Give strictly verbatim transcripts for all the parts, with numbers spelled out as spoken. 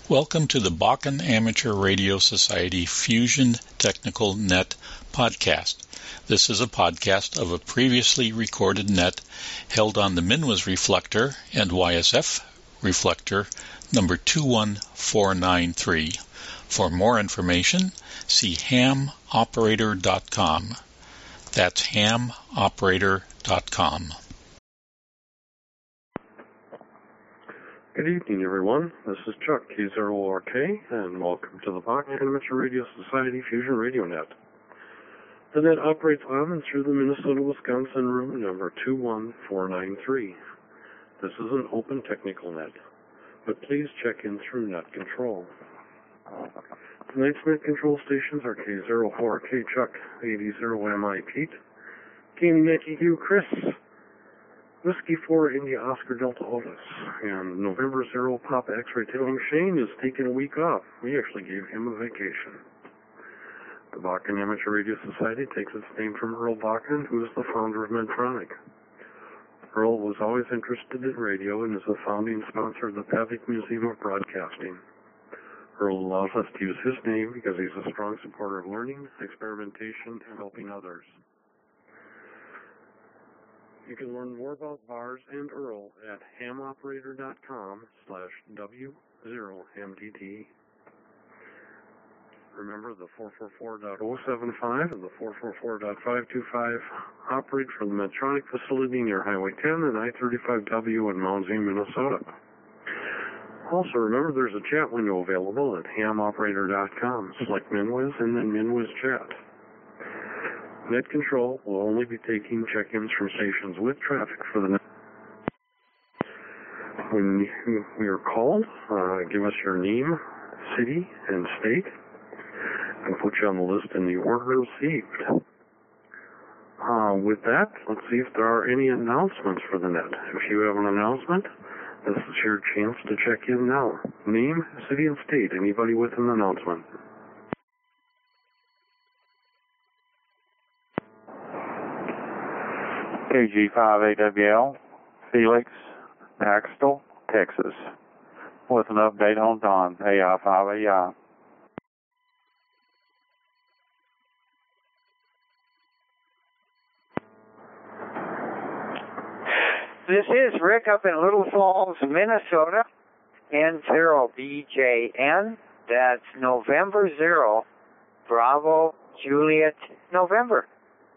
Welcome to the Bakken Amateur Radio Society Fusion Technical Net podcast. This is a podcast of a previously recorded net held on the MNWS reflector and Y S F reflector number two one four nine three. For more information, see ham operator dot com. That's ham operator dot com. Good evening, everyone. This is Chuck, K zero R K, and welcome to the Bakken Amateur Radio Society Fusion Radio Net. The net operates on and through the Minnesota-Wisconsin room number two one four nine three. This is an open technical net, but please check in through net control. Tonight's net control stations are K zero four K Chuck, eighty M I Pete, King Yankee Hugh Chris, Whiskey four India Oscar Delta Otis, and November zero Papa X-Ray Tailing Shane is taking a week off. We actually gave him a vacation. The Bakken Amateur Radio Society takes its name from Earl Bakken, who is the founder of Medtronic. Earl was always interested in radio and is a founding sponsor of the Pavic Museum of Broadcasting. Earl allows us to use his name because he's a strong supporter of learning, experimentation, and helping others. You can learn more about V A R S and Earl at ham operator dot com slash W zero M D T. Remember, the four four four dot zero seven five and the four four four dot five two five operate from the Medtronic facility near Highway ten and I thirty-five W in Mount Zine, Minnesota. Also, remember there's a chat window available at ham operator dot com. Select MNWS and then MNWS Chat. Net control will only be taking check-ins from stations with traffic for the net. When we are called, uh, give us your name, city, and state, and put you on the list in the order received. Uh, with that, let's see if there are any announcements for the net. If you have an announcement, this is your chance to check in now. Name, city, and state. Anybody with an announcement? K G five A W L, Felix, Axtell, Texas, with an update on Don, A I five A I. This is Rick up in Little Falls, Minnesota, N zero B J N. That's November zero, Bravo, Juliet, November.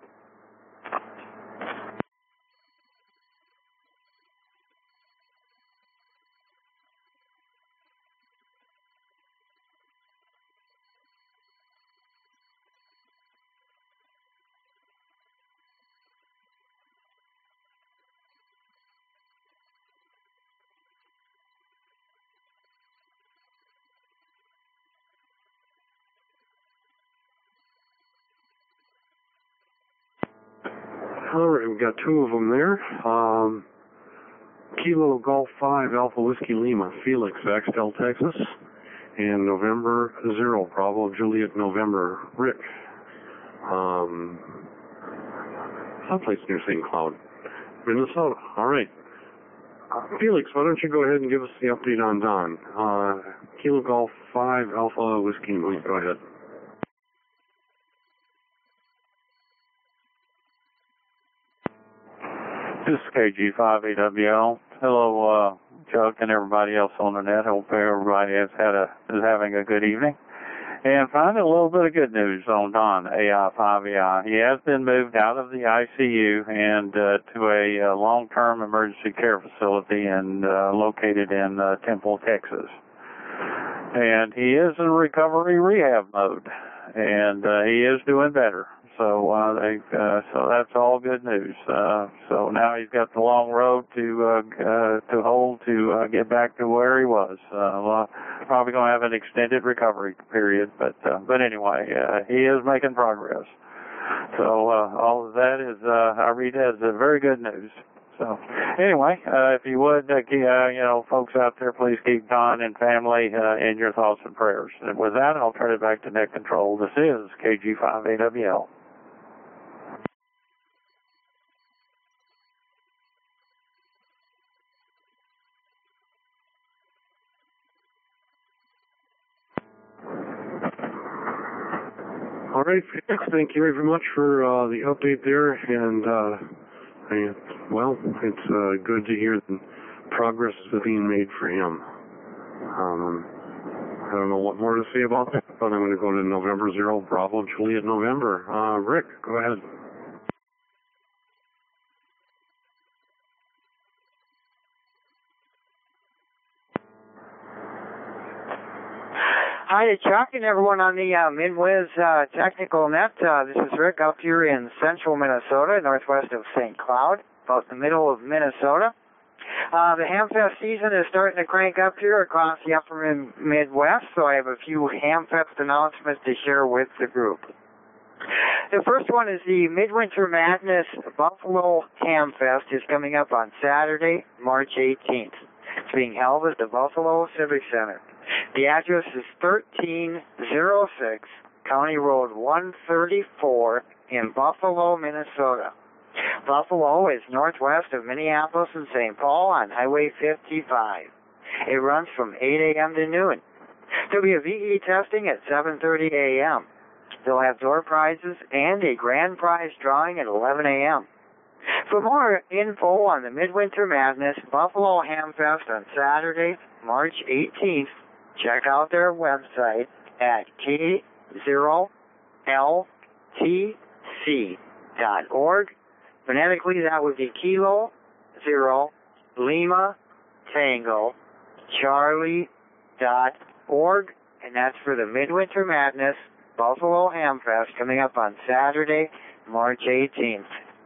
All right, we've got two of them there. Um, Kilo Golf five Alpha Whiskey Lima, Felix, Axtell, Texas. And November zero, Bravo, Juliet, November, Rick. Um, someplace near Saint Cloud, Minnesota. All right. Uh, Felix, why don't you go ahead and give us the update on Don? Uh, Kilo Golf five Alpha Whiskey Lima, go ahead. This is K G five A W L. Hello, uh, Chuck and everybody else on the net. Hope everybody has had a is having a good evening. And finally, a little bit of good news on Don, A I five A I. He has been moved out of the I C U and uh, to a uh, long-term emergency care facility and uh, located in uh, Temple, Texas. And he is in recovery rehab mode, and uh, he is doing better. So, uh, they, uh, so that's all good news. Uh, so now he's got the long road to uh, uh, to hold to uh, get back to where he was. Uh, well, probably going to have an extended recovery period, but uh, but anyway, uh, he is making progress. So uh, all of that is uh, I read as uh, very good news. So anyway, uh, if you would, uh, keep, uh, you know, folks out there, please keep Don and family uh, in your thoughts and prayers. And with that, I'll turn it back to net control. This is K G five A W L. right, thank you very much for uh, the update there, and uh, I, well, it's uh, good to hear that progress is being made for him. Um, I don't know what more to say about that, but I'm going to go to November zero, Bravo, Juliet, November. Uh, Rick, go ahead. Hi to Chuck and everyone on the uh, MidWiz uh, Technical Net. Uh, this is Rick up here in central Minnesota, northwest of Saint Cloud, about the middle of Minnesota. Uh, the Hamfest season is starting to crank up here across the upper mid- Midwest, so I have a few Hamfest announcements to share with the group. The first one is the Midwinter Madness Buffalo Hamfest is coming up on Saturday, March eighteenth. It's being held at the Buffalo Civic Center. The address is thirteen oh six County Road one thirty-four in Buffalo, Minnesota. Buffalo is northwest of Minneapolis and Saint Paul on Highway fifty-five. It runs from eight a.m. to noon. There'll be a V E testing at seven thirty a.m. They'll have door prizes and a grand prize drawing at eleven a.m. For more info on the Midwinter Madness Buffalo Hamfest on Saturday, March eighteenth, check out their website at K zero L T C dot org. Phonetically, that would be Kilo, Zero, Lima, Tango, Charlie dot org, and that's for the Midwinter Madness Buffalo Hamfest coming up on Saturday, March eighteenth.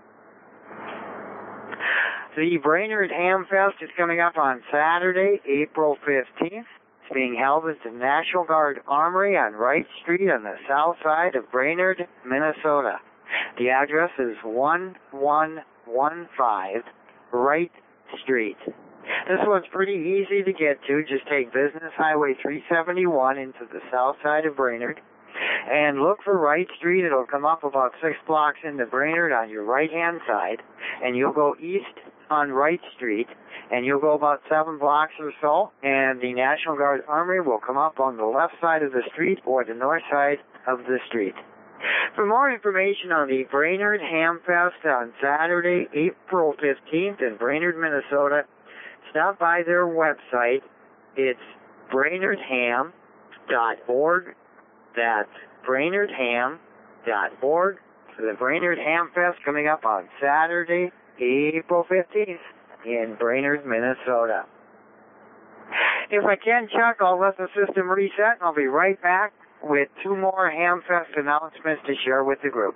The Brainerd Hamfest is coming up on Saturday, April fifteenth. It's being held at the National Guard Armory on Wright Street on the south side of Brainerd, Minnesota. The address is one one one five Wright Street. This one's pretty easy to get to. Just take Business Highway three seventy-one into the south side of Brainerd and look for Wright Street. It'll come up about six blocks into Brainerd on your right-hand side, and you'll go east on Wright Street, and you'll go about seven blocks or so, and the National Guard Armory will come up on the left side of the street or the north side of the street. For more information on the Brainerd Hamfest on Saturday, April fifteenth in Brainerd, Minnesota, stop by their website. It's brainerd ham dot org. That's brainerd ham dot org for the Brainerd Hamfest coming up on Saturday, April fifteenth in Brainerd, Minnesota. If I can, Chuck, I'll let the system reset, and I'll be right back with two more Hamfest announcements to share with the group.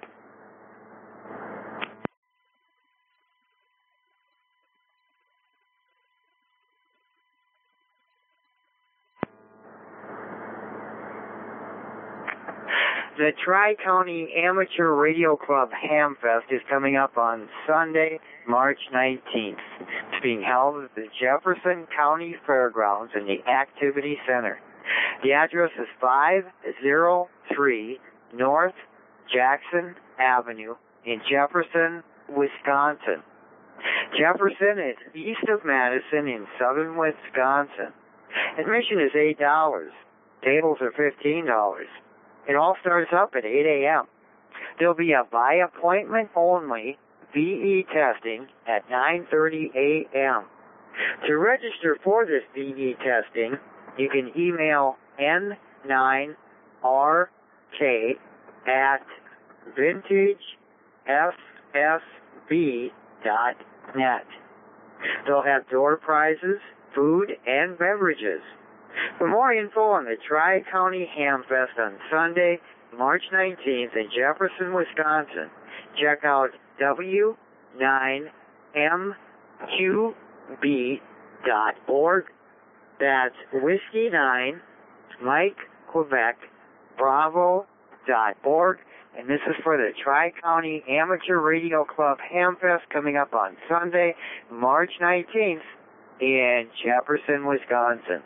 The Tri-County Amateur Radio Club Hamfest is coming up on Sunday, March nineteenth. It's being held at the Jefferson County Fairgrounds in the Activity Center. The address is five oh three North Jackson Avenue in Jefferson, Wisconsin. Jefferson is east of Madison in southern Wisconsin. Admission is eight dollars. Tables are fifteen dollars. It all starts up at eight a.m. There'll be a by appointment only V E testing at nine thirty a.m. To register for this V E testing, you can email N nine R K at vintage f s b dot net. They'll have door prizes, food, and beverages. For more info on the Tri-County Hamfest on Sunday, March nineteenth in Jefferson, Wisconsin, check out w nine m q b dot org. That's Whiskey nine, Mike, Quebec, Bravo dot org. And this is for the Tri-County Amateur Radio Club Hamfest coming up on Sunday, March nineteenth in Jefferson, Wisconsin.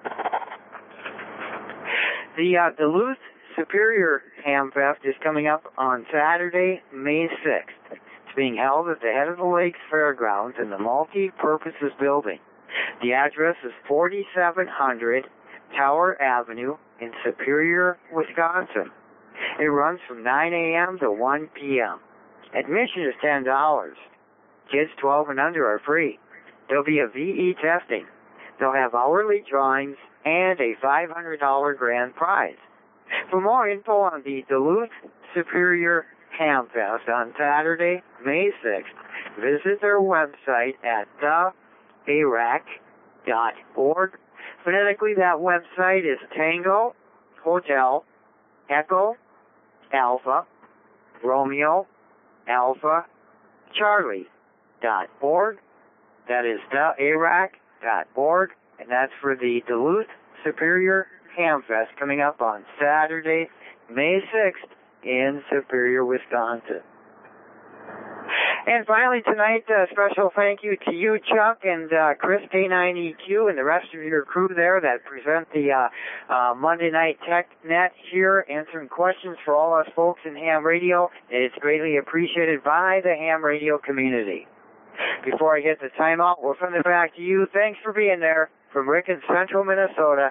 The uh, Duluth Superior Hamfest is coming up on Saturday, May sixth. It's being held at the Head of the Lakes Fairgrounds in the Multi-Purposes Building. The address is forty-seven hundred Tower Avenue in Superior, Wisconsin. It runs from nine a.m. to one p.m. Admission is ten dollars. Kids twelve and under are free. There'll be a V E testing. They'll have hourly drawings and a five hundred dollars grand prize. For more info on the Duluth Superior Hamfest on Saturday, May sixth, visit their website at the a r a c dot org. Phonetically, that website is Tango, Hotel, Echo, Alpha, Romeo, Alpha, Charlie dot org. That is the a r a c dot org, and that's for the Duluth Superior Hamfest coming up on Saturday, May sixth in Superior, Wisconsin. And finally tonight, a special thank you to you, Chuck, and uh, Chris K nine E Q, and the rest of your crew there that present the uh, uh, Monday Night Tech Net here, answering questions for all us folks in ham radio. It's greatly appreciated by the ham radio community. Before I get the timeout, we'll send it back to you. Thanks for being there from Rick in Central Minnesota.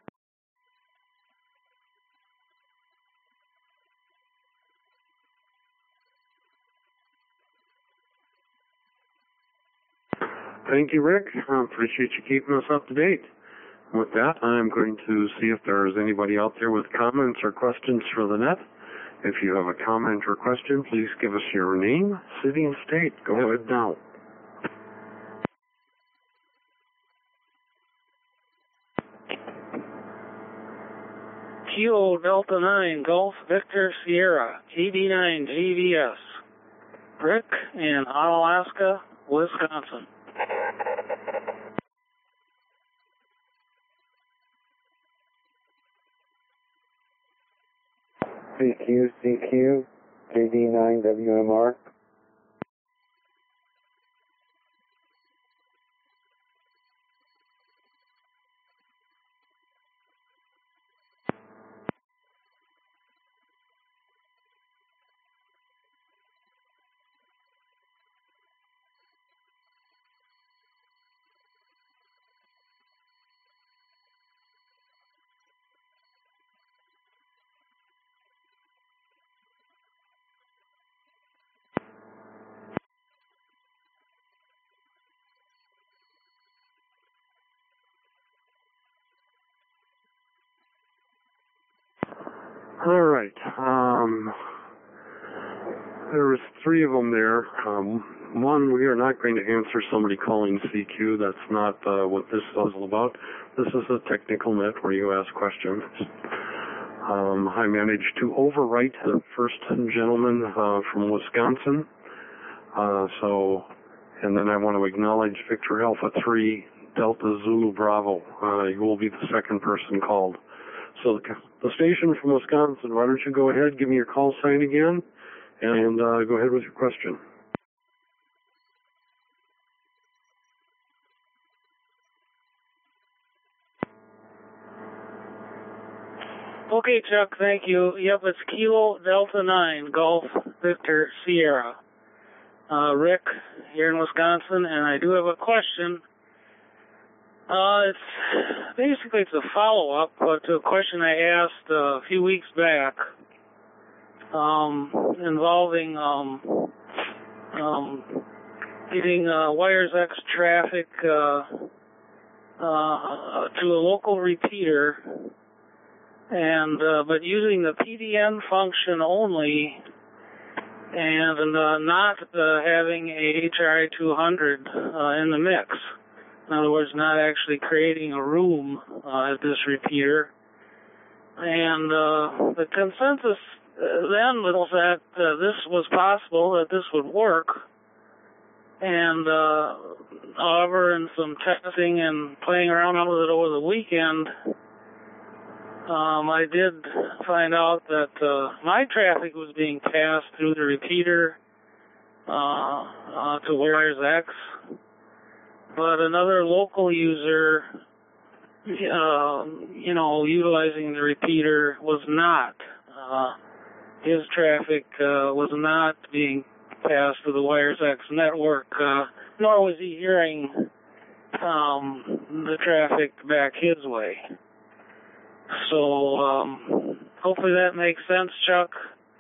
Thank you, Rick. I appreciate you keeping us up to date. With that, I'm going to see if there's anybody out there with comments or questions for the net. If you have a comment or question, please give us your name, city, and state. Go ahead now. Kilo Delta nine, Golf Victor Sierra, E D nine G V S. Rick in Onalaska, Wisconsin. C Q, C Q, J D nine W M R. All right. Um, there was three of them there. Um, one, we are not going to answer somebody calling C Q. That's not uh, what this is all about. This is a technical net where you ask questions. Um, I managed to overwrite the first gentleman uh, from Wisconsin. Uh, so, and then I want to acknowledge Victor Alpha three Delta Zulu Bravo. Uh, you will be the second person called. So the, the station from Wisconsin, why don't you go ahead, give me your call sign again, and uh, go ahead with your question. Okay, Chuck, thank you. Yep, it's Kilo Delta nine, Golf Victor Sierra. Uh, Rick here in Wisconsin, and I do have a question. Uh, it's basically it's a follow-up uh, to a question I asked uh, a few weeks back, um, involving um, um, getting uh, WiresX traffic uh, uh, to a local repeater, and uh, but using the P D N function only, and uh, not uh, having a H R I two hundred uh, in the mix. In other words, not actually creating a room uh, at this repeater. And uh, the consensus uh, then was that uh, this was possible, that this would work. And uh, however, in some testing and playing around with it over the weekend, um, I did find out that uh, my traffic was being passed through the repeater uh, uh, to WiresX. But another local user, uh, you know, utilizing the repeater was not. Uh, his traffic uh, was not being passed to the WiresX network, uh, nor was he hearing um, the traffic back his way. So um, hopefully that makes sense, Chuck.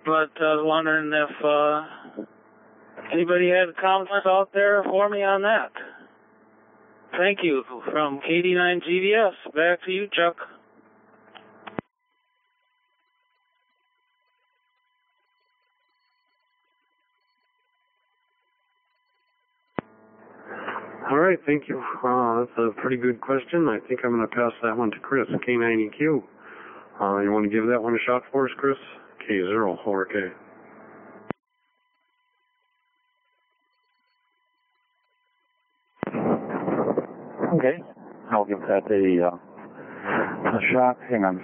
but I was wondering if uh, anybody had comments out there for me on that. Thank you. From K D nine G V S, back to you, Chuck. All right, thank you. Uh, that's a pretty good question. I think I'm going to pass that one to Chris, K nine E Q. Uh, you want to give that one a shot for us, Chris? K zero over K. Okay, I'll give that a, uh, a shot. Hang on.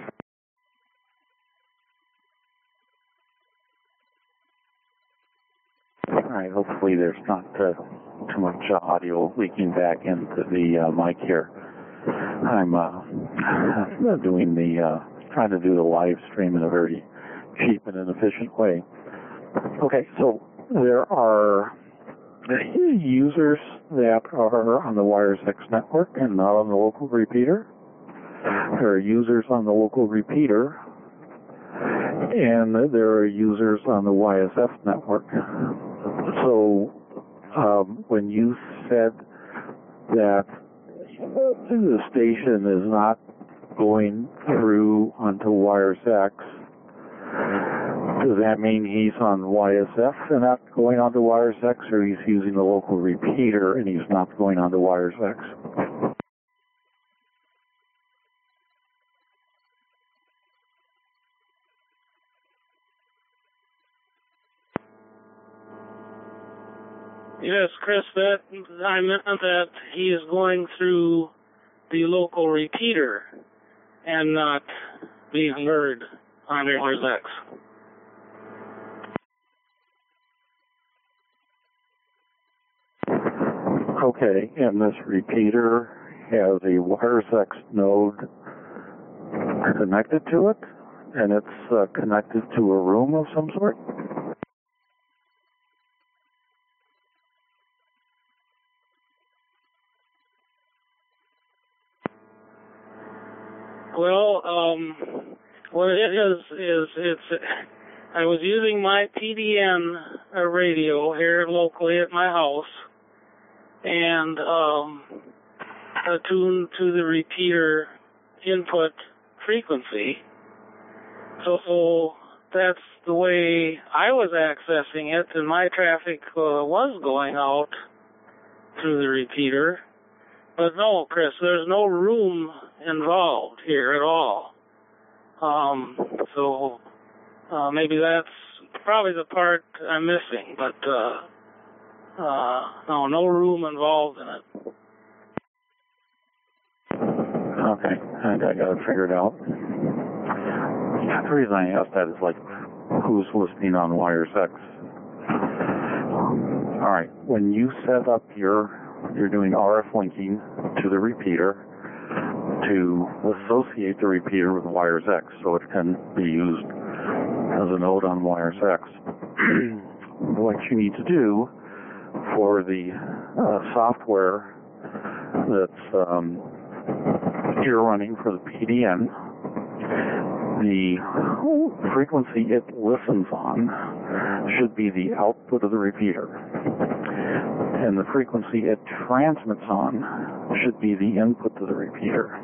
All right, hopefully there's not uh, too much uh, audio leaking back into the uh, mic here. I'm uh, doing the, uh, trying to do the live stream in a very cheap and inefficient way. Okay, so there are users that are on the WiresX network and not on the local repeater. There are users on the local repeater, and there are users on the Y S F network. So um, when you said that the station is not going through onto WiresX, does that mean he's on Y S F and not going onto WiresX, or he's using the local repeater and he's not going onto WiresX? Yes, Chris, that I meant that he is going through the local repeater and not being heard on WiresX. Okay, and this repeater has a WiresX node connected to it, and it's uh, connected to a room of some sort? Well, um, what it is, is it's, I was using my P D N uh, radio here locally at my house, and um, attuned to the repeater input frequency. So, so that's the way I was accessing it, and my traffic uh, was going out through the repeater. But no, Chris, there's no room involved here at all. Um, so uh, maybe that's probably the part I'm missing, but uh, uh, no, no room involved in it. Okay, I, I got it figured out. The reason I asked that is like, who's listening on WiresX? All right, when you set up your You're doing R F linking to the repeater to associate the repeater with WiresX so it can be used as a node on WiresX. What you need to do for the uh, software that's um, you're running for the P D N, the frequency it listens on should be the output of the repeater, and the frequency it transmits on should be the input to the repeater.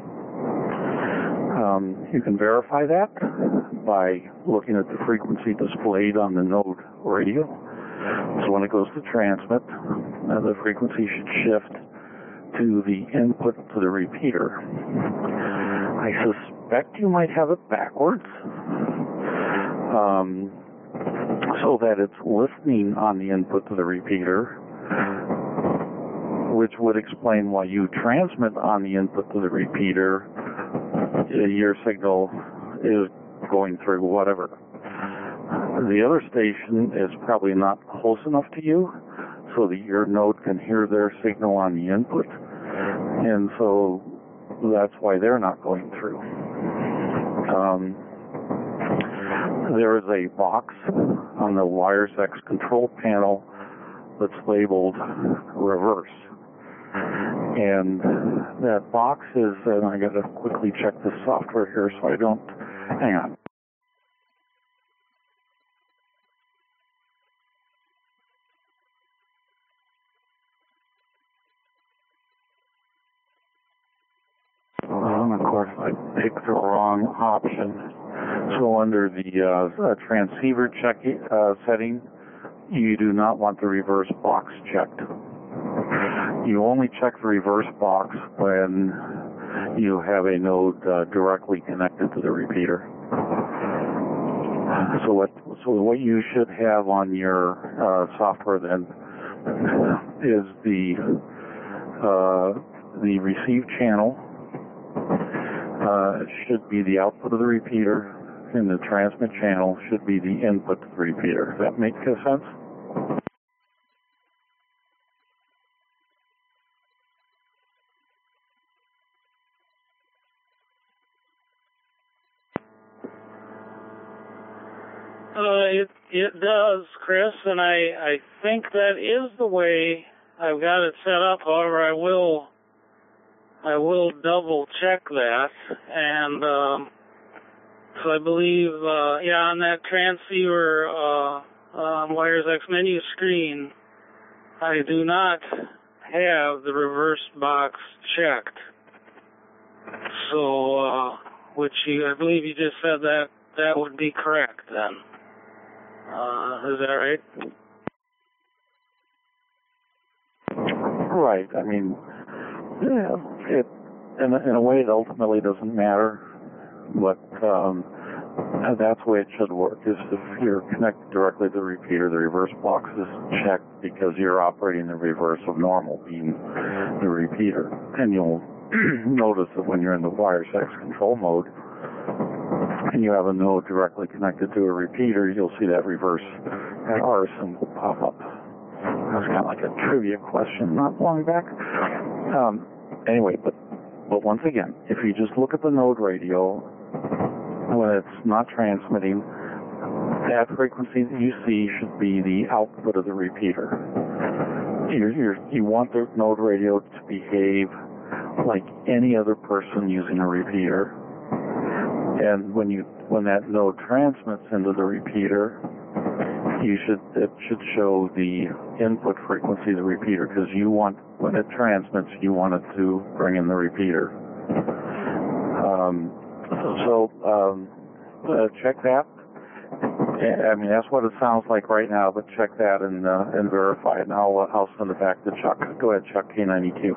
Um, you can verify that by looking at the frequency displayed on the node radio. So when it goes to transmit, uh, the frequency should shift to the input to the repeater. I suspect you might have it backwards, um, so that it's listening on the input to the repeater, which would explain why you transmit on the input to the repeater. Your signal is going through whatever. The other station is probably not close enough to you so that your node can hear their signal on the input, and so that's why they're not going through. Um, there is a box on the WiresX control panel that's labeled reverse. And that box is, and I got to quickly check the software here so I don't, hang on. course, I picked the wrong option. So under the uh, transceiver check uh, setting, you do not want the reverse box checked. You only check the reverse box when you have a node uh, directly connected to the repeater. So what so what you should have on your uh, software then is the uh, the receive channel uh, should be the output of the repeater, and the transmit channel should be the input to the repeater. Does that make sense? Uh, it it does, Chris, and I I think that is the way I've got it set up. However, I will I will double check that, and um, so I believe uh, yeah on that transceiver uh, um, Wires X menu screen, I do not have the reverse box checked. So, uh, which you I believe you just said that that would be correct then. Uh, is that right? Right. I mean, yeah, it in a, in a way it ultimately doesn't matter, but um, that's the way it should work. Is if you're connected directly to the repeater, the reverse box is checked because you're operating the reverse of normal, being the repeater, and you'll notice that when you're in the Wires X control mode, and you have a node directly connected to a repeater, you'll see that reverse R symbol pop up. That was kind of like a trivia question not long back. Um, anyway, but but once again, if you just look at the node radio, when it's not transmitting, that frequency that you see should be the output of the repeater. You're, you're, you want the node radio to behave like any other person using a repeater. And when you when that node transmits into the repeater, you should it should show the input frequency of the repeater, because you want, when it transmits, you want it to bring in the repeater. Um, so um, uh, check that. I mean, that's what it sounds like right now, but check that and uh, and verify it, and I'll uh, I'll send it back to Chuck. Go ahead, Chuck, K ninety-two.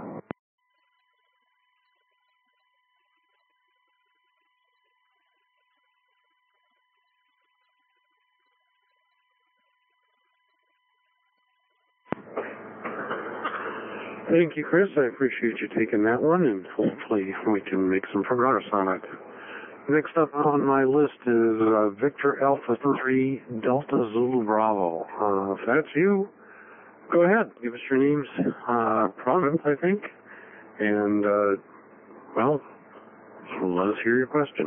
Thank you, Chris. I appreciate you taking that one, and hopefully we can make some progress on it. Next up on my list is uh, Victor Alpha three Delta Zulu Bravo. Uh, if that's you, go ahead. Give us your names, uh, province, I think, and, uh, well, let us hear your question.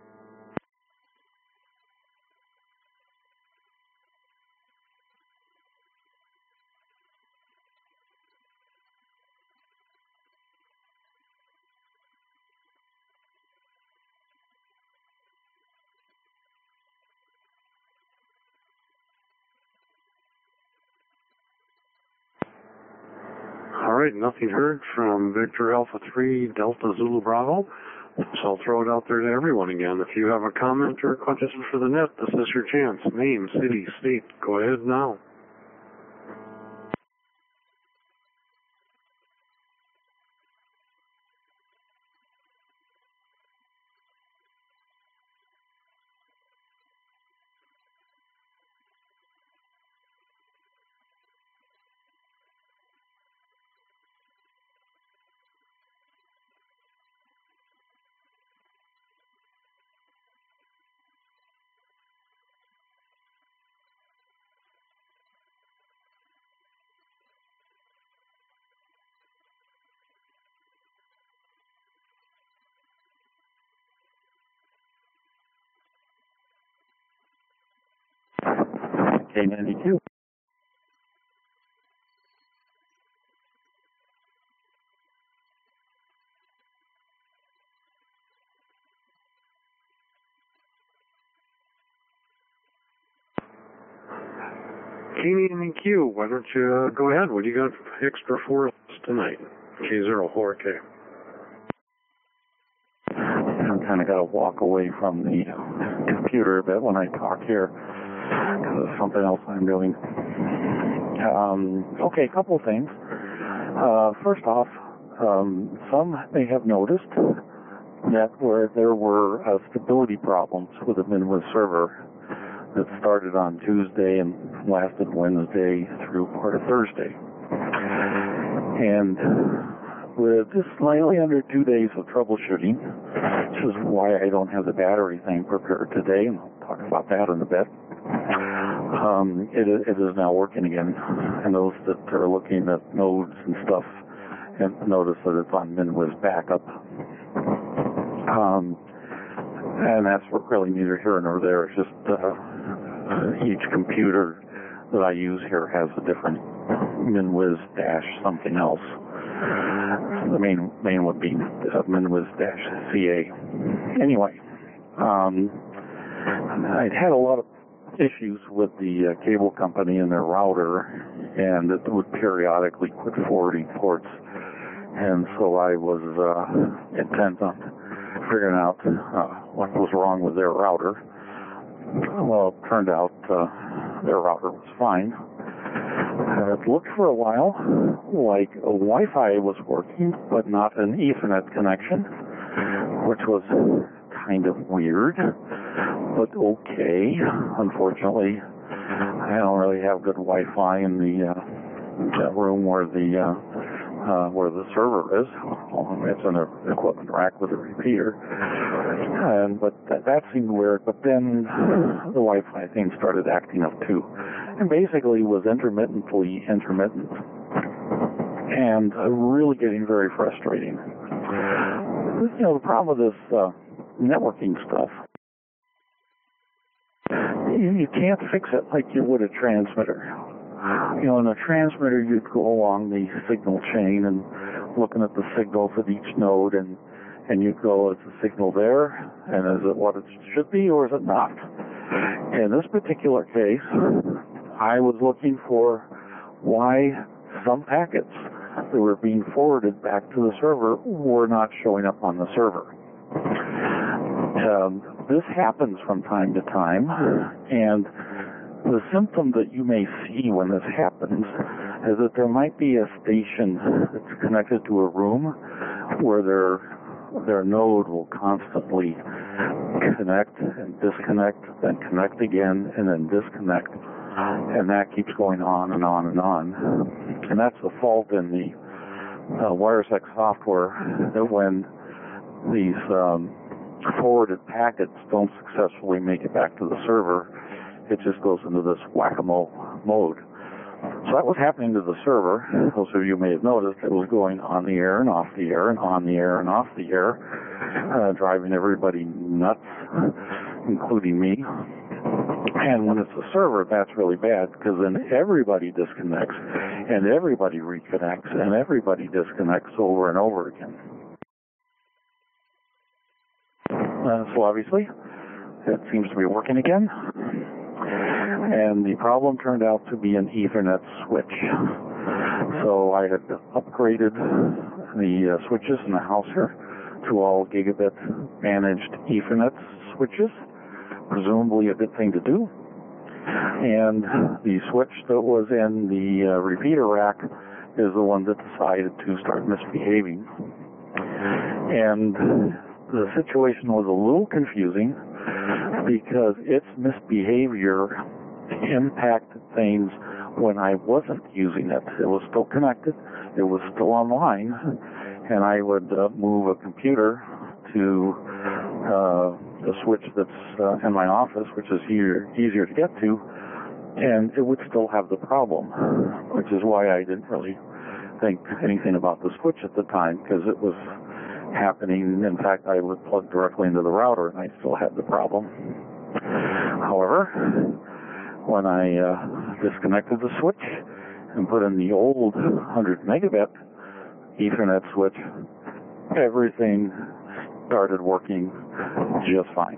All right, nothing heard from Victor Alpha three Delta Zulu Bravo, so I'll throw it out there to everyone again. If you have a comment or a question for the net, this is your chance. Name, city, state, go ahead now. K ninety-two. Keeney and Q, why don't you uh, go ahead? What do you got extra for us tonight? K zero four K. kind of got to walk away from the computer a bit when I talk here because of something else I'm doing. Um, okay, a couple of things. Uh, first off, um, some may have noticed that where there were uh, stability problems with the MinWiz server that started on Tuesday and lasted Wednesday through part of Thursday. And with just slightly under two days of troubleshooting, which is why I don't have the battery thing prepared today, and I'll talk about that in a bit, um, it, it is now working again. And those that are looking at nodes and stuff and notice that it's on MinWiz backup. Um, and that's really neither here nor there. It's just uh, each computer that I use here has a different MinWiz dash something else. The main main would be uh, MinWiz dash C A. Anyway, um, I'd had a lot of issues with the uh, cable company and their router, and it would periodically quit forwarding ports. And so I was uh, intent on figuring out uh, what was wrong with their router. Well, it turned out uh, their router was fine. Uh, it looked for a while like a Wi-Fi was working, but not an Ethernet connection, which was kind of weird, but okay. Unfortunately, I don't really have good Wi-Fi in the uh, room where the uh, Uh, where the server is. It's in an equipment rack with a repeater. And, but that, that seemed weird. But then the Wi-Fi thing started acting up too. And basically was intermittently intermittent. And uh, really getting very frustrating. You know, the problem with this uh, networking stuff, you, you can't fix it like you would a transmitter. You know, in a transmitter, you'd go along the signal chain and looking at the signals at each node, and and you'd go, is the signal there, and is it what it should be, or is it not? In this particular case, I was looking for why some packets that were being forwarded back to the server were not showing up on the server. Um, this happens from time to time, and the symptom that you may see when this happens is that there might be a station that's connected to a room where their their node will constantly connect and disconnect, then connect again, and then disconnect. And that keeps going on and on and on. And that's the fault in the uh, WireSec software, that when these um, forwarded packets don't successfully make it back to the server, it just goes into this whack-a-mole mode. So that was happening to the server. Those of you may have noticed it was going on the air and off the air and on the air and off the air, uh, driving everybody nuts, including me. And when it's a server, that's really bad, because then everybody disconnects and everybody reconnects and everybody disconnects over and over again. Uh, so obviously, it seems to be working again. And the problem turned out to be an Ethernet switch. So I had upgraded the uh, switches in the house here to all gigabit managed Ethernet switches, presumably a good thing to do. And the switch that was in the uh, repeater rack is the one that decided to start misbehaving. And the situation was a little confusing because its misbehavior impacted things when I wasn't using it. It was still connected, it was still online, and I would uh, move a computer to uh, the switch that's uh, in my office, which is easier, easier to get to, and it would still have the problem, which is why I didn't really think anything about the switch at the time, because it was happening. In fact, I would plug directly into the router and I still had the problem. However, when I uh, disconnected the switch and put in the old one hundred megabit Ethernet switch, everything started working just fine.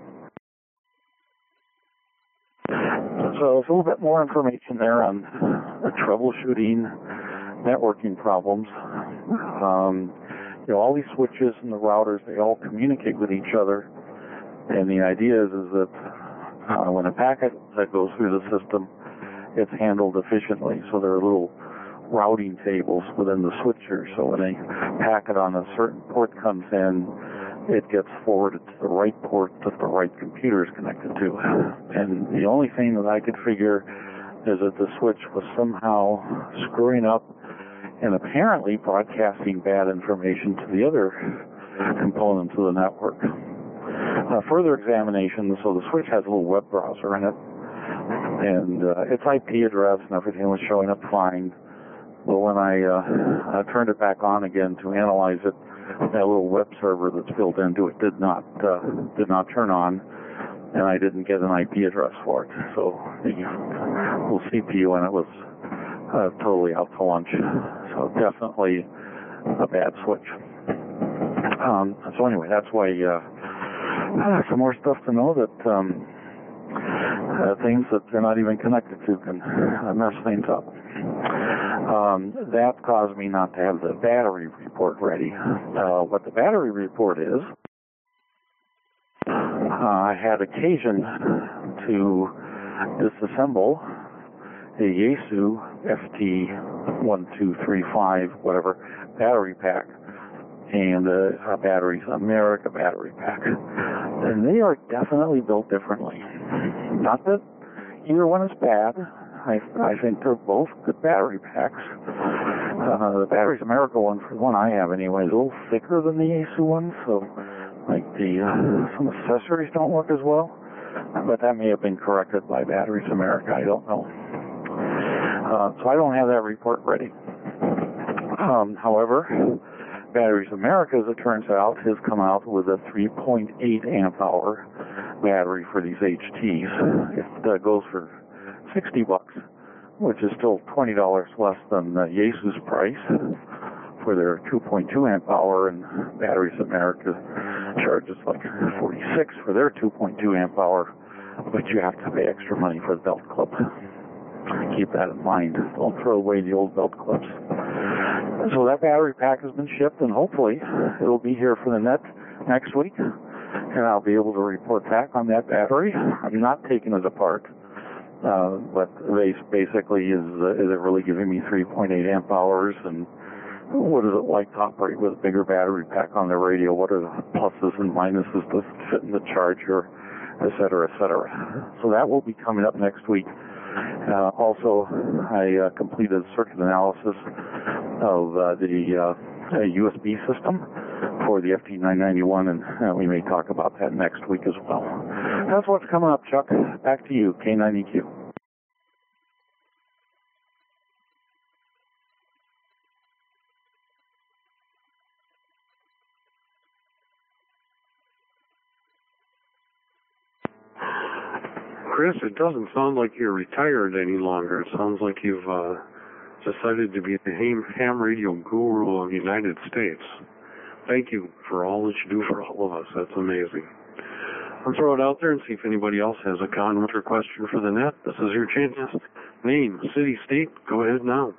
So it's a little bit more information there on the troubleshooting networking problems. Um, you know, all these switches and the routers, they all communicate with each other And the idea is, is that uh, when a packet that goes through the system, it's handled efficiently. So there are little routing tables within the switcher. So when a packet on a certain port comes in, it gets forwarded to the right port that the right computer is connected to. And the only thing that I could figure is that the switch was somehow screwing up and apparently broadcasting bad information to the other components of the network. Uh, further examination, so the switch has a little web browser in it, and uh, its I P address and everything was showing up fine. But when I, uh, I turned it back on again to analyze it, that little web server that's built into it did not uh, did not turn on, and I didn't get an I P address for it. So the little C P U in it was uh, totally out to lunch. So definitely a bad switch. Um, so anyway, that's why uh, some more stuff to know that um, uh, things that they're not even connected to can uh, mess things up. Um, that caused me not to have the battery report ready. Uh, what the battery report is, uh, I had occasion to disassemble a Yaesu F T one two three five, whatever, battery pack, and uh, a Batteries America battery pack. And they are definitely built differently. Not that either one is bad. I, I think they're both good battery packs. Uh, the Batteries America one, for the one I have anyway, is a little thicker than the Yaesu one, so like the uh, some accessories don't work as well. But that may have been corrected by Batteries America. I don't know. Uh, so I don't have that report ready. Um, however, Batteries America, as it turns out, has come out with a three point eight amp hour battery for these H Ts. It uh, goes for sixty bucks, which is still twenty dollars less than uh, Yaesu's price for their two point two amp hour, and Batteries America charges like forty-six for their two point two amp hour, but you have to pay extra money for the belt clip. Keep that in mind. Don't throw away the old belt clips. So that battery pack has been shipped, and hopefully it'll be here for the net next week, and I'll be able to report back on that battery. I'm not taking it apart. Uh, but basically, is uh, is it really giving me three point eight amp hours, and what is it like to operate with a bigger battery pack on the radio? What are the pluses and minuses to fit in the charger, et cetera, et cetera. So that will be coming up next week. Uh, also, I uh, completed a circuit analysis of uh, the uh, U S B system for the F T nine ninety-one, and uh, we may talk about that next week as well. That's what's coming up, Chuck. Back to you, K nine E Q. Chris, it doesn't sound like you're retired any longer. It sounds like you've uh, decided to be the ham, ham radio guru of the United States. Thank you for all that you do for all of us. That's amazing. I'll throw it out there and see if anybody else has a comment or question for the net. This is your chance. Name, city, state. Go ahead now.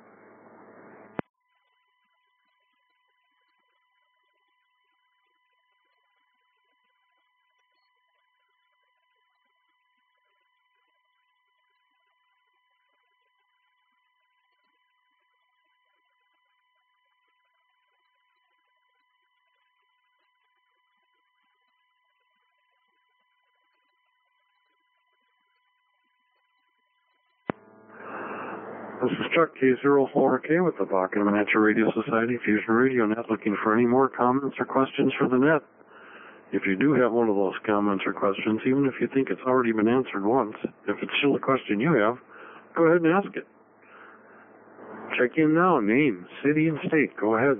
This is Chuck, K zero four K with the Bakken Miniature Radio Society Fusion Radio Net, looking for any more comments or questions for the net. If you do have one of those comments or questions, even if you think it's already been answered once, if it's still a question you have, go ahead and ask it. Check in now. Name, city, and state. Go ahead.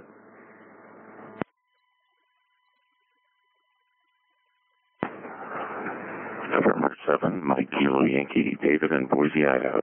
November seventh, Mike Kilo Yankee, David in Boise, Idaho.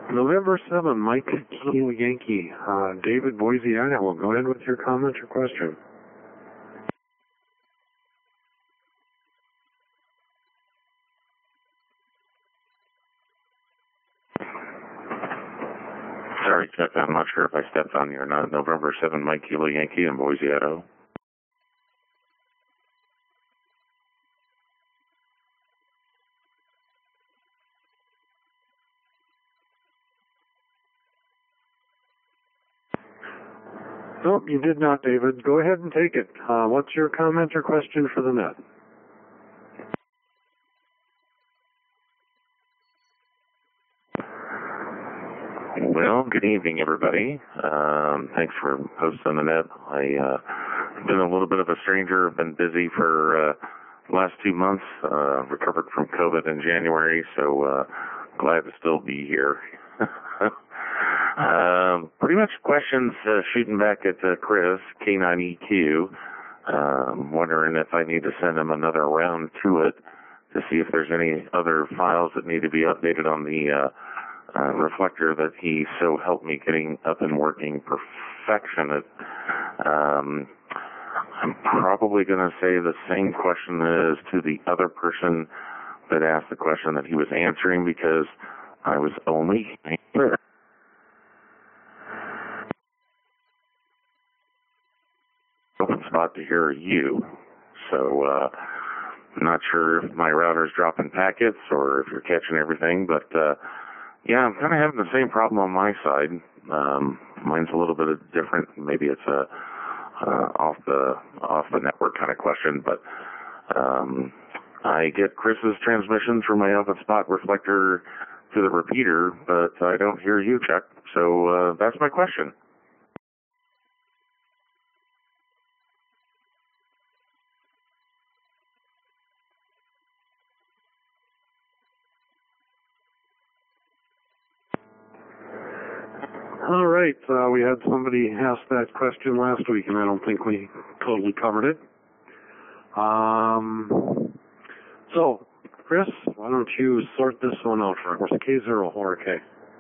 November seventh, Mike Kilo Yankee. Uh, David, Boise, Idaho. Go ahead with your comment or question. Sorry, Chuck, I'm not sure if I stepped on you or not. November seventh, Mike Kilo Yankee in Boise, Idaho. Nope, you did not, David. Go ahead and take it. Uh, what's your comment or question for the net? Well, good evening, everybody. Um, thanks for hosting the net. I've uh, been a little bit of a stranger. I've been busy for uh, the last two months. Uh, recovered from COVID in January, so uh, glad to still be here. um, pretty much questions uh, shooting back at uh, Chris, K nine E Q. Um, wondering if I need to send him another round to it to see if there's any other files that need to be updated on the uh, Uh, reflector that he so helped me getting up and working perfection. It, um, I'm probably going to say the same question as to the other person that asked the question that he was answering, because I was only open spot to hear you. So uh, I'm not sure if my router's dropping packets or if you're catching everything, but uh, yeah, I'm kind of having the same problem on my side. Um, mine's a little bit different. Maybe it's a uh, off the off the network kind of question, but um, I get Chris's transmission through my open spot reflector to the repeater, but I don't hear you, Chuck. So uh, that's my question. All right, uh, we had somebody ask that question last week, and I don't think we totally covered it. Um, so, Chris, why don't you sort this one out for us? K zero or K?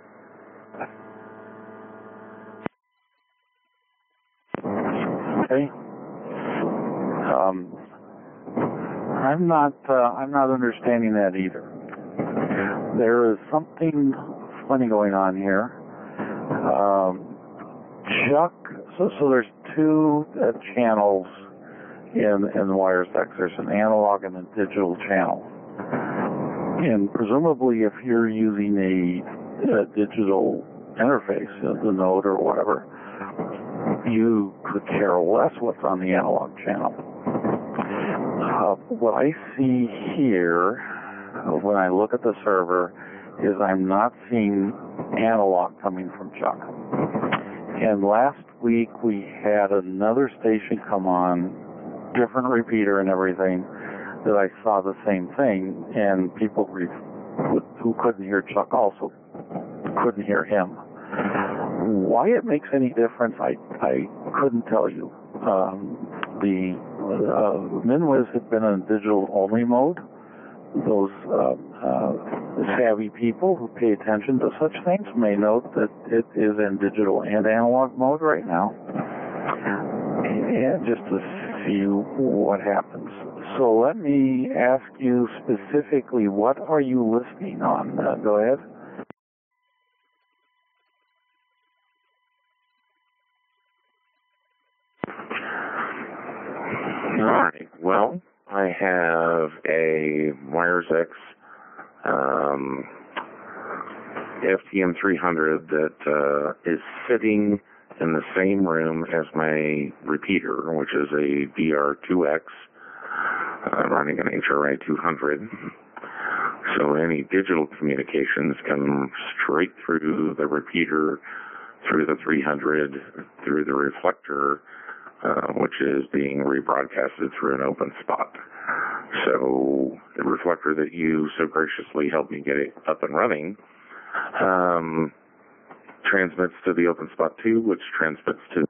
Okay. Um, I'm not. Uh, I'm not understanding that either. There is something funny going on here. Um, Chuck, so, so there's two uh, channels in in the WiresX. There's an analog and a digital channel. And presumably if you're using a, a digital interface, uh, the node or whatever, you could care less what's on the analog channel. Uh, what I see here, uh, when I look at the server, is I'm not seeing analog coming from Chuck. And last week we had another station come on, different repeater and everything, that I saw the same thing, and people re- who couldn't hear Chuck also couldn't hear him. Why it makes any difference, I, I couldn't tell you. Um, the uh, MinWiz had been in digital-only mode. Those uh, uh, savvy people who pay attention to such things may note that it is in digital and analog mode right now. And just to see what happens. So let me ask you specifically, what are you listening on? Uh, go ahead. All right. Well, I have a WiresX um, F T M three hundred that uh, is sitting in the same room as my repeater, which is a D R two X uh, running an H R I two hundred. So any digital communications come straight through the repeater, through the three hundred, through the reflector, Uh, which is being rebroadcasted through an open spot. So the reflector that you so graciously helped me get it up and running um, transmits to the open spot two, which transmits to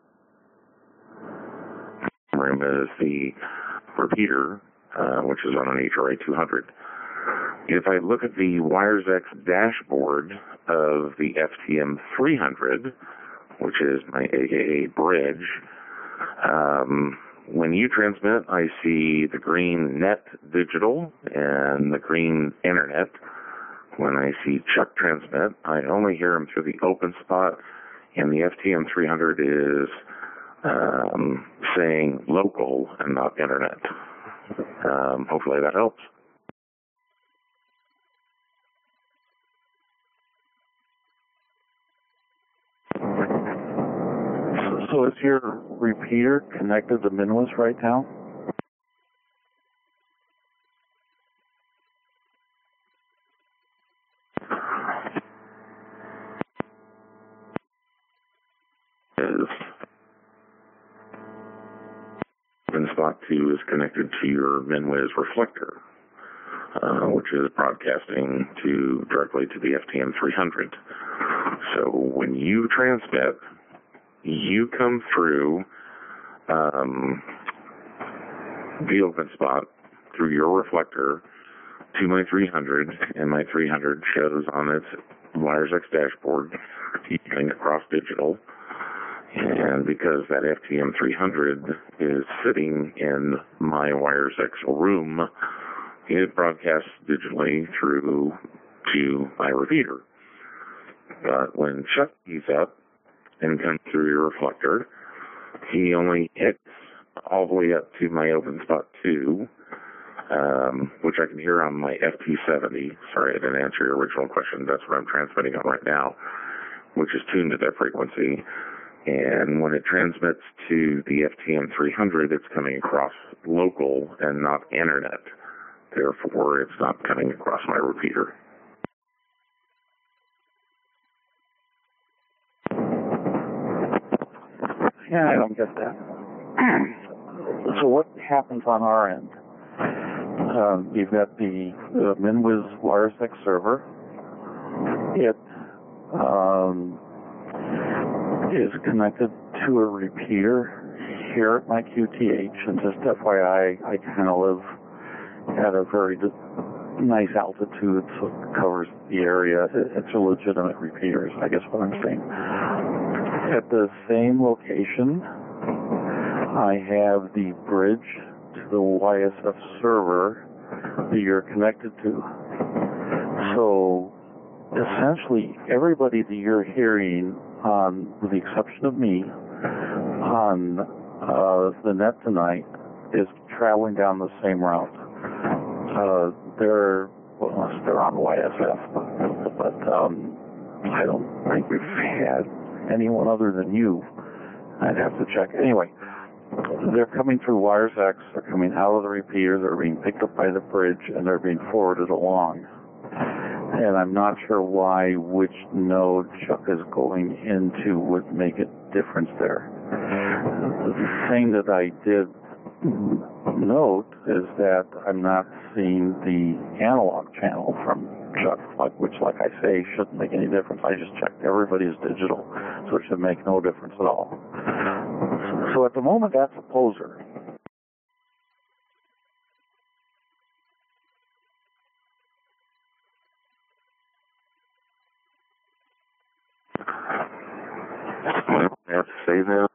the room as the repeater, uh, which is on an H R I two hundred. if I look at the WiresX dashboard of the F T M three hundred, which is my A K A bridge, um, when you transmit, I see the green net digital and the green internet. When I see Chuck transmit, I only hear him through the open spot, and the F T M three hundred is um, saying local and not internet. Um, hopefully that helps. So is your repeater connected to Minwas right now? Is and spot two is connected to your Minwas reflector, uh, which is broadcasting to directly to the F T M three hundred. So when you transmit, you come through um, the open spot through your reflector to my three hundred, and my three hundred shows on its WiresX dashboard going across digital. And because that F T M three hundred is sitting in my WiresX room, it broadcasts digitally through to my repeater. But when Chuck keys up and comes through your reflector, he only hits all the way up to my open spot two, um, which I can hear on my F T seventy. Sorry, I didn't answer your original question. That's what I'm transmitting on right now, which is tuned to that frequency. And when it transmits to the F T M three hundred, it's coming across local and not internet. Therefore, it's not coming across my repeater. Yeah, I don't get that. So what happens on our end? Um, you've got the uh, Minwas WiresX server. It um, is connected to a repeater here at my Q T H, and just F Y I, I kind of live at a very nice altitude, so it covers the area. It's a legitimate repeater, is I guess what I'm saying. At the same location, I have the bridge to the Y S F server that you're connected to. So essentially, everybody that you're hearing, on, with the exception of me, on uh, the net tonight, is traveling down the same route. Uh, they're, well, they're on Y S F, but, but um, I don't think we've had anyone other than you. I'd have to check. Anyway, they're coming through WiresX, they're coming out of the repeater, they're being picked up by the bridge, and they're being forwarded along. And I'm not sure why which node Chuck is going into would make a difference there. The thing that I did note is that I'm not seeing the analog channel from Chuck, like, which, like I say, shouldn't make any difference. I just checked everybody's digital, so it should make no difference at all. So at the moment, that's a poser. I have to say that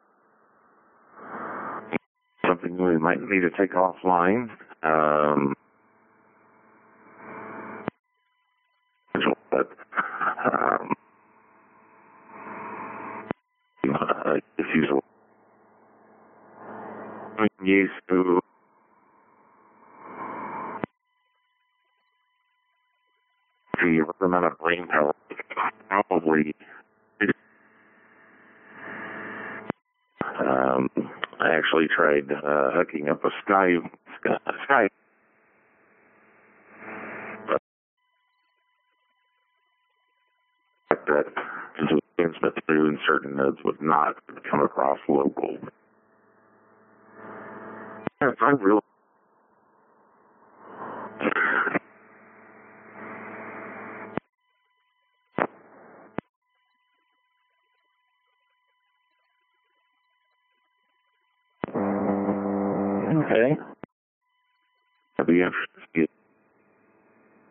something we might need to take offline. Um, but um, uh, if you used to the amount of brain power, probably. Um, I actually tried uh, hooking up a Sky, Sky, Sky that into the transmit through, and certain nodes would not come across local. Yes, I really. Okay. I'd be interested.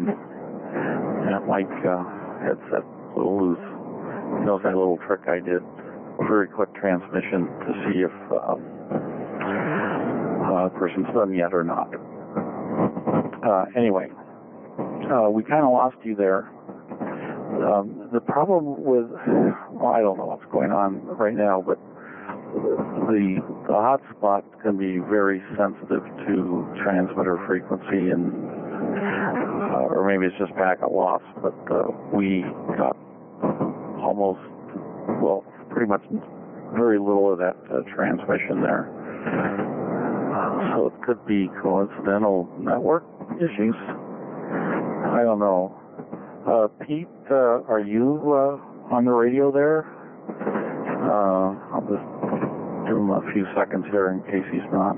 button. And Mike uh, had set a little loose. He knows that little trick I did. A very quick transmission to see if uh, uh, the person's done yet or not. Uh, anyway, uh, we kind of lost you there. Um, the problem with, well, I don't know what's going on right now, but the the hotspot can be very sensitive to transmitter frequency, and uh, or maybe it's just packet loss. But uh, we got almost, well, pretty much very little of that uh, transmission there. Uh, so it could be coincidental network issues. I don't know. Uh, Pete, uh, are you uh, on the radio there? Uh, I'll just give him a few seconds here in case he's not.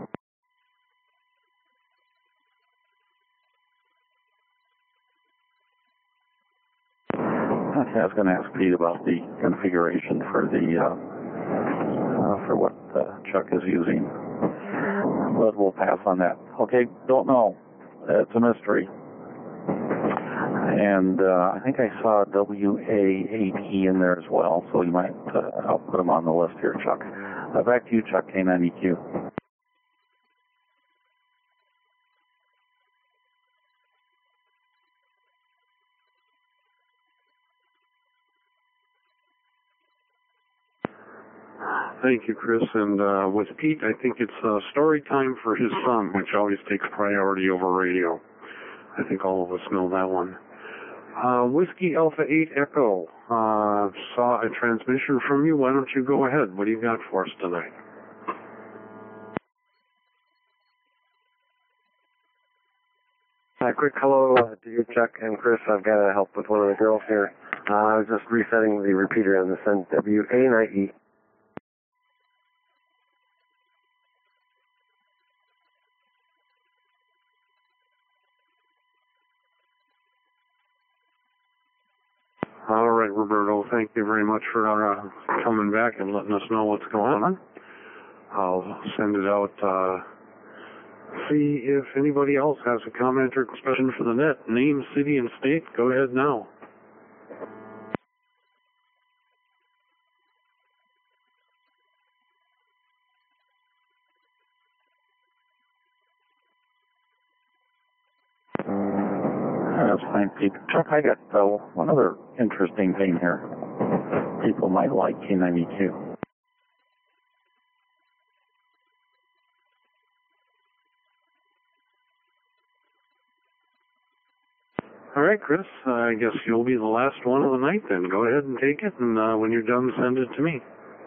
Okay, I was going to ask Pete about the configuration for the uh, uh, for what uh, Chuck is using, but we'll pass on that. Okay, don't know. It's a mystery. And uh, I think I saw W A eight E in there as well, so you might, uh, I'll put them on the list here, Chuck. Uh, back to you, Chuck, K nine E Q. Thank you, Chris. And uh, with Pete, I think it's uh, story time for his son, which always takes priority over radio. I think all of us know that one. Uh, Whiskey Alpha eight Echo, uh, saw a transmission from you. Why don't you go ahead? What do you got for us tonight? Hi, quick hello uh, to you, Chuck and Chris. I've got to help with one of the girls here. Uh, I was just resetting the repeater on the send W A nine E. All right, Roberto, thank you very much for uh, coming back and letting us know what's going on. I'll send it out, uh, see if anybody else has a comment or question for the net. Name, city, and state. Go ahead now. That's fine, Pete. Chuck, I got uh, one other interesting thing here. People might like K nine E Q. All right, Chris, uh, I guess you'll be the last one of the night then. Go ahead and take it, and uh, when you're done, send it to me.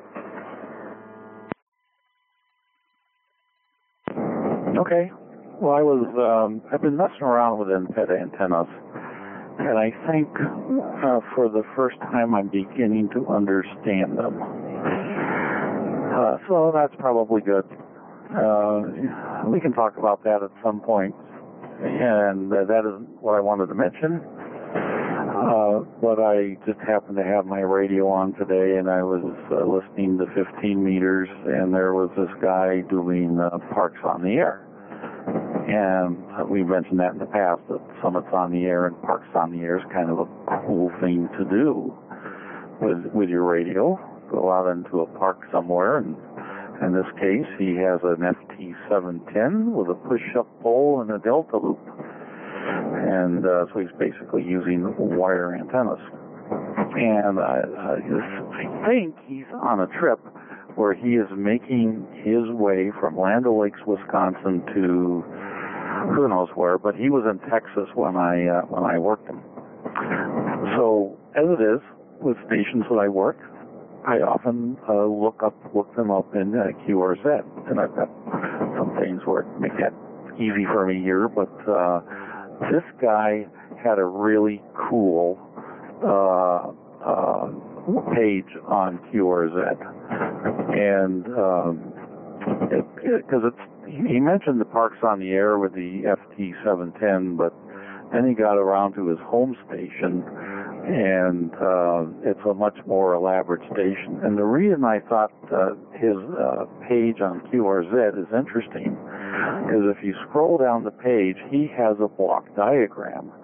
Okay. Well, I was, um, I've been messing around with N P E D antennas, and I think uh, for the first time I'm beginning to understand them. Uh, so that's probably good. Uh, we can talk about that at some point, and uh, that is what I wanted to mention. Uh, but I just happened to have my radio on today, and I was uh, listening to fifteen meters, and there was this guy doing uh, Parks on the Air. And uh, we mentioned that in the past, that Summits on the Air and Parks on the Air is kind of a cool thing to do with with your radio. Go out into a park somewhere, and in this case, he has an F T seven ten with a push-up pole and a delta loop. And uh, so he's basically using wire antennas. And uh, I think he's on a trip where he is making his way from Land O'Lakes, Wisconsin to who knows where, but he was in Texas when I uh, when I worked him. So as it is with stations that I work, I often uh, look up look them up in uh, Q R Z, and I've got some things where it make that easy for me here. But uh, this guy had a really cool uh, uh, page on Q R Z, and because um, it, it, it's he mentioned the Parks on the Air with the F T seven ten, but then he got around to his home station, and uh, it's a much more elaborate station. And the reason I thought uh, his uh, page on Q R Z is interesting is if you scroll down the page, he has a block diagram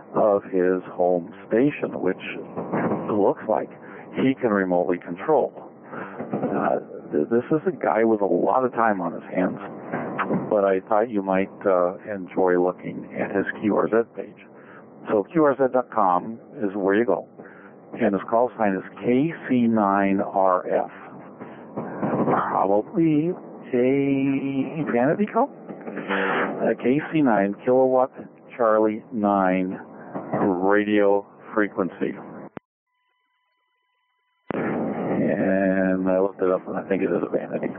of his home station, which looks like he can remotely control. Uh, this is a guy with a lot of time on his hands, but I thought you might uh, enjoy looking at his Q R Z page. So Q R Z dot com is where you go, and his call sign is K C nine R F. Probably a vanity call? Uh, K C nine, kilowatt Charlie nine radio frequency. And I looked it up, and I think it is a vanity.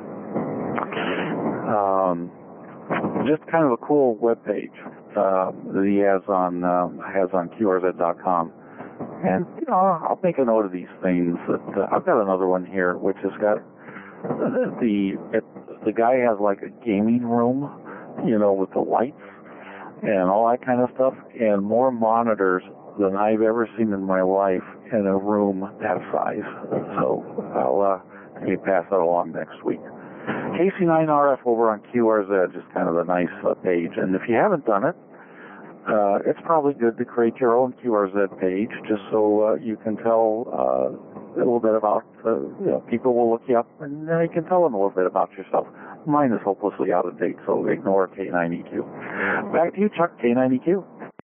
Um, just kind of a cool web page uh, that he has on um, has on Q R Z dot com. And you know, I'll make a note of these things. That, uh, I've got another one here, which has got the it, the guy has like a gaming room, you know, with the lights and all that kind of stuff, and more monitors than I've ever seen in my life in a room that size. So I'll uh, maybe pass that along next week. K C nine R F over on Q R Z, just kind of a nice uh, page. And if you haven't done it, uh, it's probably good to create your own Q R Z page, just so uh, you can tell uh, a little bit about, uh, you know, people will look you up, and uh, you can tell them a little bit about yourself. Mine is hopelessly out of date, so ignore K nine E Q. Back to you, Chuck, K nine E Q.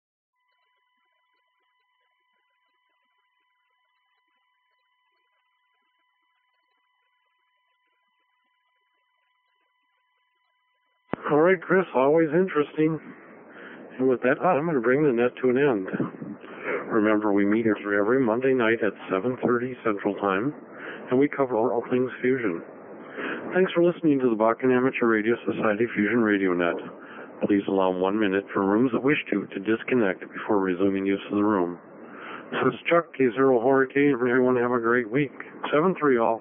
All right, Chris, always interesting. And with that, I'm going to bring the net to an end. Remember, we meet here every Monday night at seven thirty Central Time, and we cover all things fusion. Thanks for listening to the Bakken Amateur Radio Society Fusion Radio Net. Please allow one minute for rooms that wish to to disconnect before resuming use of the room. This is Chuck, K zero Hurricane, and everyone have a great week. seven three all.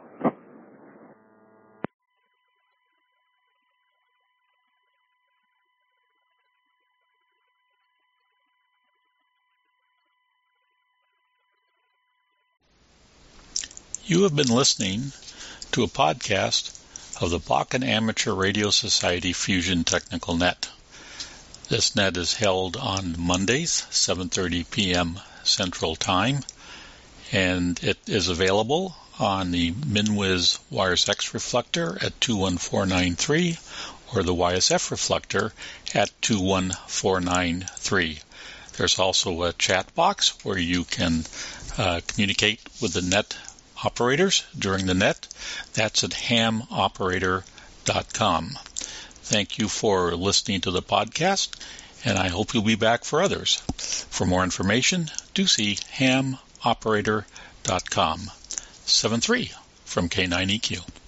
You have been listening to a podcast of the Bakken Amateur Radio Society Fusion Technical Net. This net is held on Mondays, seven thirty p.m. Central Time, and it is available on the MinWiz WiresX reflector at two one four nine three or the Y S F reflector at two one four nine three. There's also a chat box where you can uh, communicate with the net operators during the net. That's at ham operator dot com. Thank you for listening to the podcast, and I hope you'll be back for others. For more information, do see ham operator dot com. seven three from K nine E Q.